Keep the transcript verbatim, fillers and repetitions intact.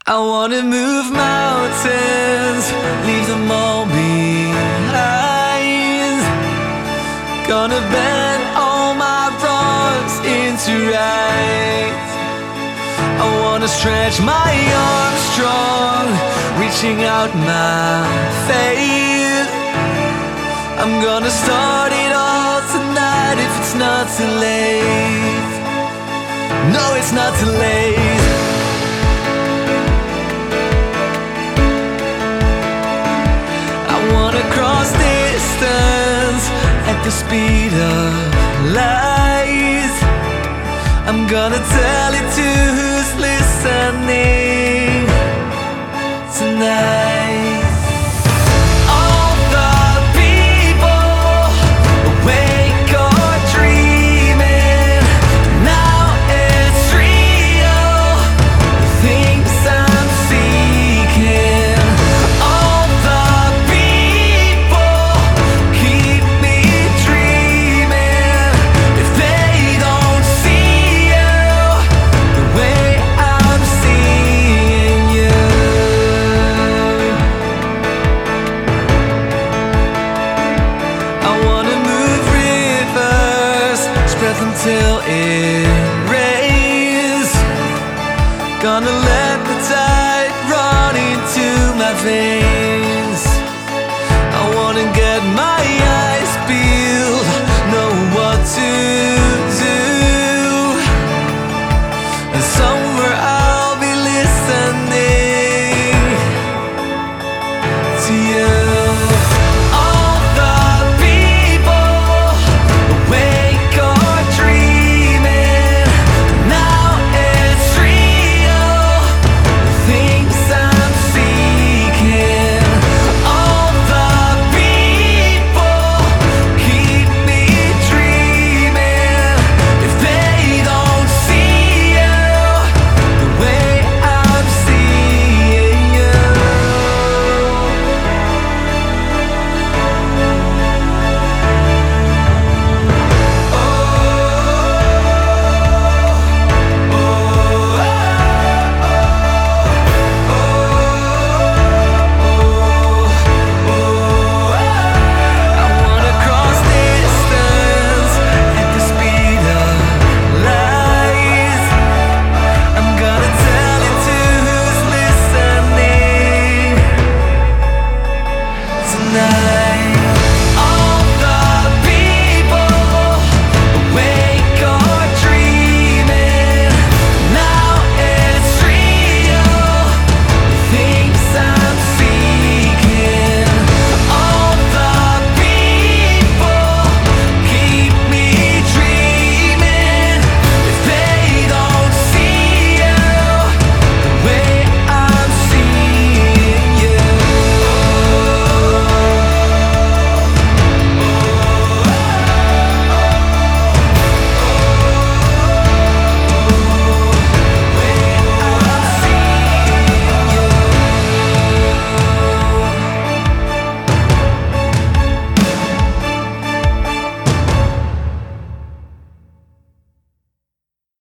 I wanna move mountains, leave them all behind. Gonna bend all my wrongs into right. I wanna stretch my arms strong, reaching out my faith. I'm gonna start it all tonight if it's not too late. No, it's not too late. I wanna cross distance at the speed of light. I'm gonna tell it to who's listening tonight. Until it rains, gonna let the tide run into my veins. I wanna get my